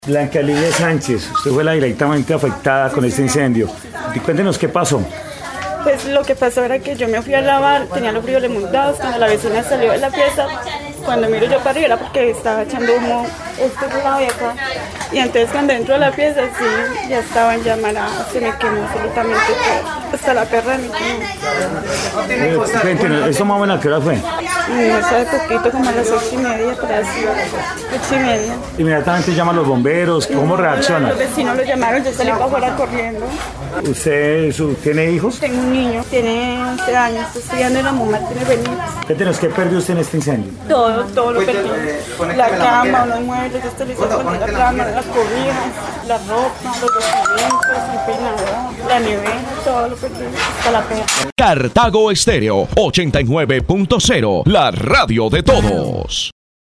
Blanca Lidia Sánchez, usted fue la directamente afectada con este incendio. Y cuéntenos qué pasó. Pues lo que pasó era que yo me fui a lavar, tenía los frijoles montados, cuando la vecina salió de la pieza, cuando miro yo para arriba era porque estaba echando humo este lado de acá. Y entonces cuando entro a la pieza, sí, ya estaba en llamada, se me quemó absolutamente todo, hasta la perra de mi quemó. Cuéntenos, ¿esto más o menos a qué hora fue? No sé, poquito, como a las 8:30, por así, 8:30. Inmediatamente llaman los bomberos, ¿cómo reaccionan? Los vecinos lo llamaron, yo salí para afuera corriendo. ¿Usted tiene hijos? Tengo un niño, tiene 11 años, está estudiando en la Mamá tiene Benítez. Cuéntenos, ¿qué perdió usted en este incendio? Todo lo perdí. La cama, los muebles, esto le hizo poner la cama, las cobijas, la ropa, los documentos, el peinador, la nevera, todo lo perdí, hasta la perra. Cartago Estéreo 89.0, la radio de todos.